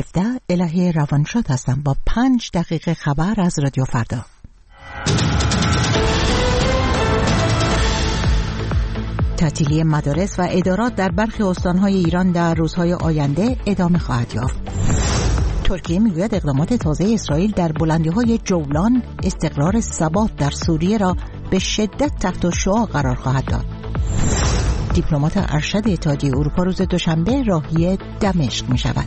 17 الهه روانشاد هستم با 5 دقیقه خبر از رادیو فردا. تعطیلی مدارس و ادارات در برخی استانهای ایران در روزهای آینده ادامه خواهد یافت. ترکیه میگوید اقدامات تازه اسرائیل در بلندی‌های جولان استقرار ثبات در سوریه را به شدت تحت شعاع قرار خواهد داد. دیپلمات ارشد اتحادیه اروپا روز دوشنبه راهی دمشق می شود.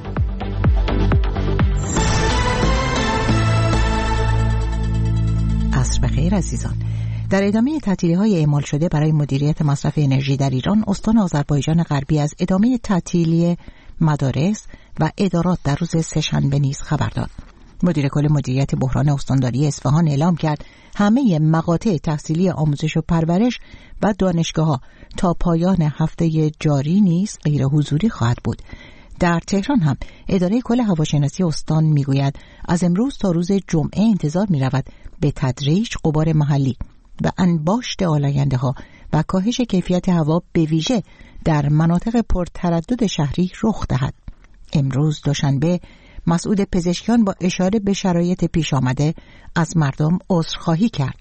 عصر بخیر عزیزان. در ادامه تعطیلی‌های اعمال شده برای مدیریت مصرف انرژی در ایران، استان آذربایجان غربی از ادامه تعطیلی مدارس و ادارات در روز سه‌شنبه نیز خبر داد. مدیر کل مدیریت بحران استانداری اصفهان اعلام کرد همه مقاطع تحصیلی آموزش و پرورش و دانشگاه‌ها تا پایان هفته جاری نیز غیر حضوری خواهد بود. در تهران هم اداره کل هواشناسی استان میگوید از امروز تا روز جمعه انتظار می‌رود به تدریج غبار محلی و انباشت آلاینده‌ها و کاهش کیفیت هوا به ویژه در مناطق پرتردد شهری رخ دهد. امروز دوشنبه مسعود پزشکیان با اشاره به شرایط پیش آمده از مردم عذرخواهی کرد.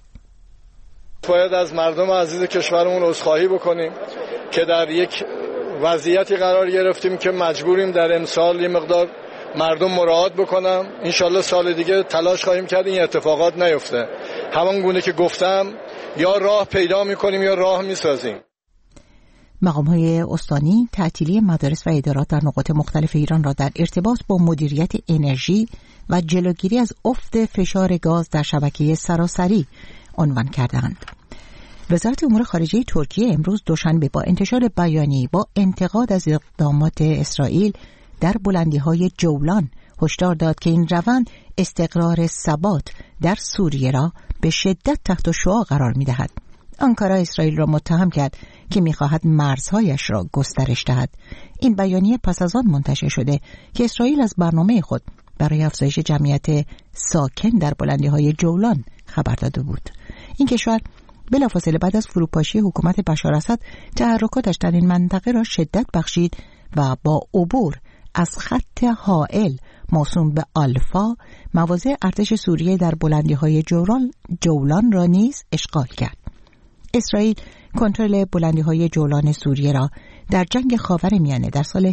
باید از مردم عزیز کشورمون عذرخواهی بکنیم که در یک وضعیتی قرار گرفتیم که مجبوریم در امسال یه مقدار مردم مراعات بکنم. انشالله سال دیگه تلاش خواهیم کرد این اتفاقات نیفته. همان گونه که گفتم یا راه پیدا میکنیم یا راه میسازیم. مقام‌های استانی تعطیلی مدارس و ادارات در نقاط مختلف ایران را در ارتباط با مدیریت انرژی و جلوگیری از افت فشار گاز در شبکه سراسری عنوان کردند. وزارت امور خارجه ترکیه امروز دوشنبه با انتشار بیانیه‌ای با انتقاد از اقدامات اسرائیل در بلندی‌های جولان هشدار داد که این روند استقرار ثبات در سوریه را به شدت تحت شعاع قرار می‌دهد. آنکارا اسرائیل را متهم کرد که می‌خواهد مرزهایش را گسترش دهد. این بیانیه پس از آن منتشر شده که اسرائیل از برنامه خود برای افزایش جمعیت ساکن در بلندی‌های جولان خبر داده بود. این کشور بلافاصله بعد از فروپاشی حکومت بشار اسد تحرکاتش در این منطقه را شدت بخشید و با عبور از خط حائل موسوم به آلفا مواضع ارتش سوریه در بلندی‌های جولان را نیز اشغال کرد. اسرائیل کنترل بلندی‌های جولان سوریه را در جنگ خاورمیانه در سال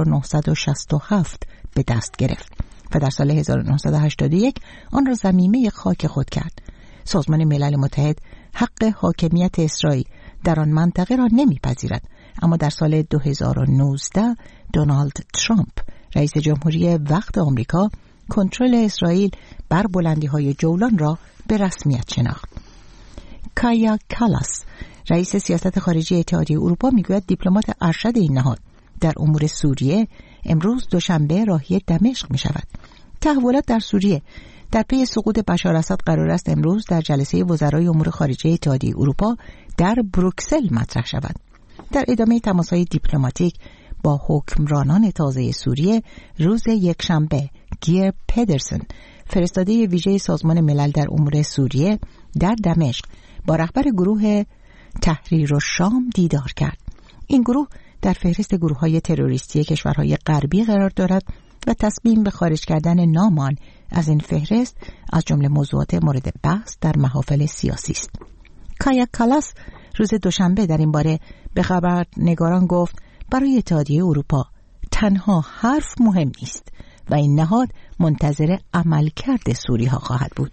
1967 به دست گرفت و در سال 1981 آن را ضمیمه خاک خود کرد. سازمان ملل متحد حق حاکمیت اسرائیل در آن منطقه را نمیپذیرد، اما در سال 2019 دونالد ترامپ رئیس جمهوری وقت آمریکا کنترل اسرائیل بر بلندی‌های جولان را به رسمیت شناخت. کایا کالاس رئیس سیاست خارجی اتحادیه اروپا میگوید دیپلمات ارشد این نهاد در امور سوریه امروز دوشنبه راهی دمشق می شود. تحولات در سوریه در پی سقوط بشار اسد قرار است امروز در جلسه وزرای امور خارجه اتحادیه اروپا در بروکسل مطرح شود. در ادامه تماس‌های دیپلماتیک با حکمرانان تازه سوریه روز یکشنبه گیر پدرسن فرستاده ویژه سازمان ملل در امور سوریه در دمشق با رهبر گروه تحریر الشام دیدار کرد. این گروه در فهرست گروه‌های تروریستی کشورهای غربی قرار دارد و تصمیم به خارج کردن نام آن از این فهرست از جمله موضوعات مورد بحث در محافل سیاسی است. کایا کالاس روز دوشنبه در این باره به خبرنگاران گفت برای اتحادیه اروپا تنها حرف مهم نیست و این نهاد منتظر عملکرد سوریه ها خواهد بود.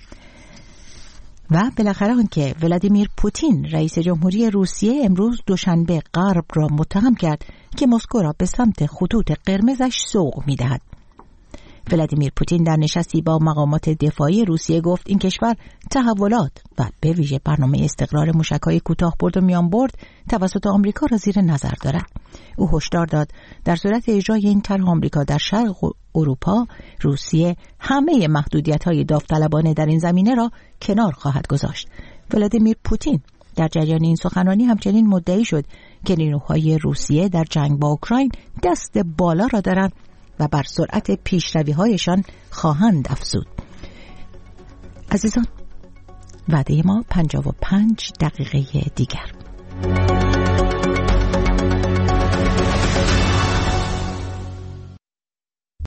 و بالاخره آنکه ولادیمیر پوتین رئیس جمهوری روسیه امروز دوشنبه غرب را متهم کرد که مسکو را به سمت خطوط قرمزش سوق می‌دهد. ولادیمیر پوتین در نشستی با مقامات دفاعی روسیه گفت این کشور تحولات و به ویژه برنامه استقرار موشک‌های کوتاه‌برد و میانبرد توسط آمریکا را زیر نظر دارد. او هشدار داد در صورت اجرای این طرح آمریکا در شرق اروپا، روسیه همه محدودیت‌های داوطلبانه در این زمینه را کنار خواهد گذاشت. ولادیمیر پوتین در جریان این سخنرانی همچنین مدعی شد که نیروهای روسیه در جنگ با اوکراین دست بالا را دارند و بر سرعت پیشروی‌هایشان خواهند افزود. عزیزان، وعده ما 55 دقیقه دیگر.